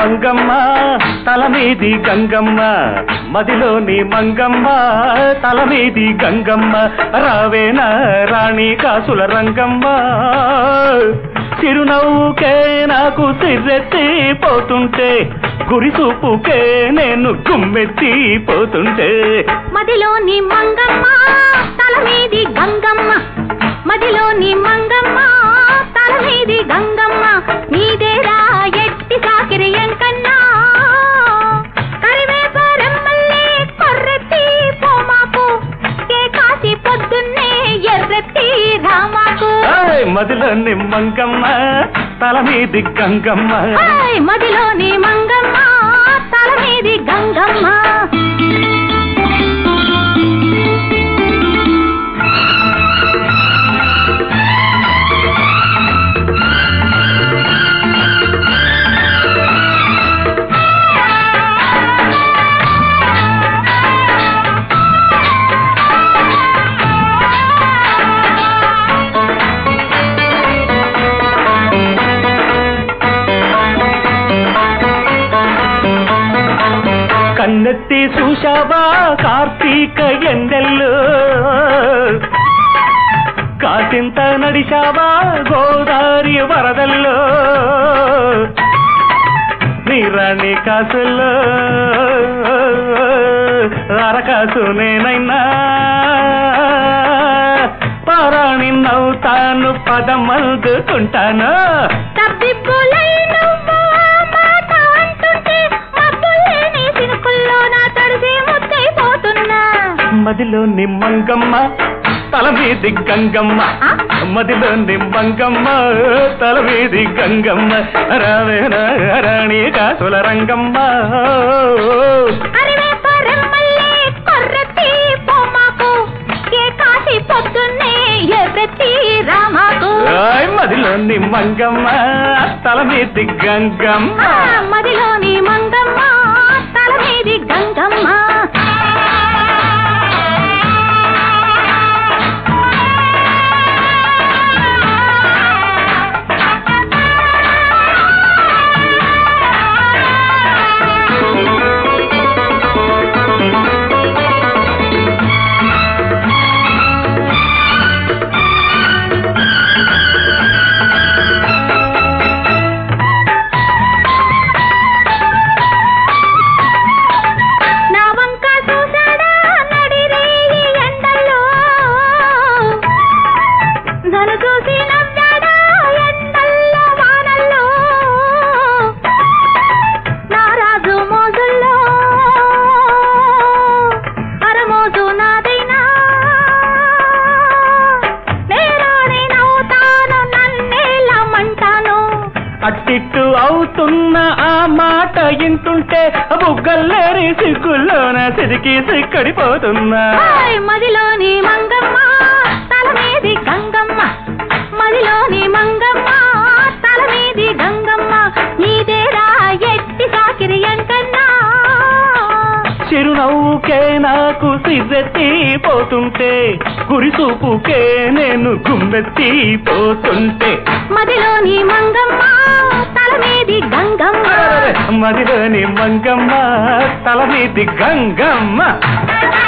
మంగమ్మ తల మీది గంగమ్మ మదిలోని మంగమ్మ తల మీది గంగమ్మ రావేనా రాణి కాసుల రంగమ్మ చిరునవ్వుకే నాకు సిర్రెత్తి పోతుంటే గురిసూపుకే నేను గుమ్మెత్తి పోతుంటే మదిలోని మంగమ్మ తల మీది గంగమ్మ మదిలోని మంగమ్మ తల మీది గంగమ్మ నీదేరా ఎట్టి సాకిరి ఎంకన్నా కరివేప రెమ్మల్లి కొర్రెత్తి పోమాకు ఏ కాసి పొద్దున్నే ఎర్రెత్తి రామాకు మదిలోని మంగమ్మ తల మీది గంగమ్మ మదిలోని మంగమ్మ తల మీది గంగమ్మ కన్నెత్తి చూశావా కార్తీక ఎండెల్లు కాసింత నడిచావా గోదావరి వరదల్లో నీరాణి కాసుల్లో అరకాసు నేనైనా పారాణి నవ్వుతాను పదమల్దుకుంటాను మదిలోని మంగమ్మ తల మీది గంగమ్మ మదిలోని మంగమ్మ తల మీది గంగమ్మ రావేనా రాణి కాసుల రంగమ్మ మదిలోని మంగమ్మ తల మీది గంగమ్మ మదిలోని మంగమ్మ తల మీది గంగమ్మ అట్టిట్టు అవుతున్న ఆ మాట ఇంటుంటే బుగ్గల్లేరి సిగ్గుల్లోన సిరికి సిక్కడిపోతున్నా మదిలోని మంగమ్మ తల మీది గంగమ్మ మదిలోని మంగమ్మ తల మీది గంగమ్మ నీదేరా ఎట్టి సాకిరి ఎంకన్నా చిరునవ్వుకే నాకు సిర్రెత్తి పోతుంటే గురిసూపుకే నేను గుమ్మెత్తి పోతుంటే మదిలోని మంగమ్మ తల మీది గంగమ్మ మదిలోని మంగమ్మ తల మీది గంగమ్మ